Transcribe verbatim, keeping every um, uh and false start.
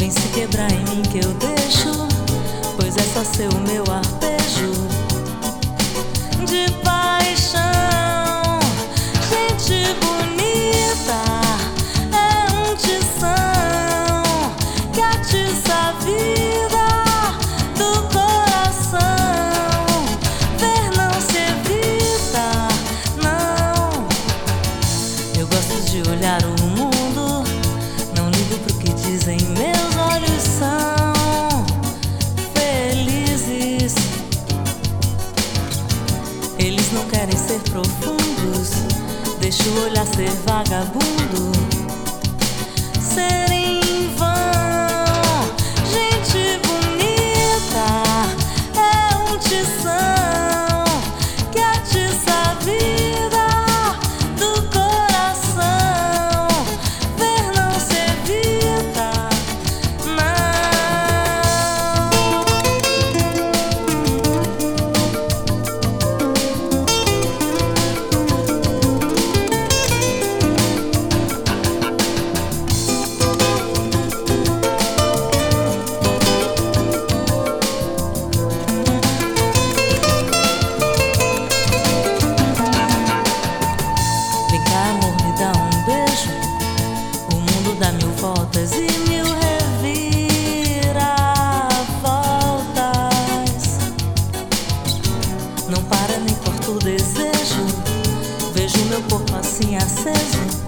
Vem se quebrar em mim que eu deixo, pois é só ser o meu arpejo de paixão. Gente bonita, é um tição que atiça a vida do coração. Ver não se evita, não. Eu gosto de olhar o mundo, não ligo pro que dizem. Meus olhos são felizes. Eles não querem ser profundos, deixa o olhar ser vagabundo, ser em vão. Gente bonita, é um tição que atiça a vida do coração. Ver não se evita, dá mil voltas e mil reviravoltas. Não para nem corta o desejo, vejo meu corpo assim aceso.